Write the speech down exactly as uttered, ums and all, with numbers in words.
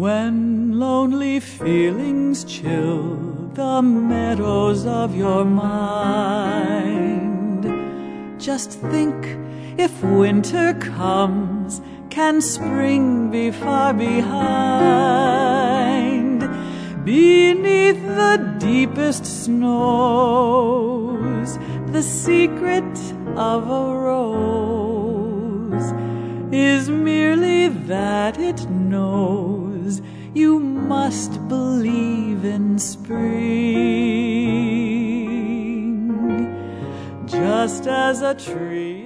When lonely feelings chill the meadows of your mind, just think, if winter comes, can spring be far behind? Beneath the deepest snows, the secret of a rose is merely that it knows you must believe in spring, just as a tree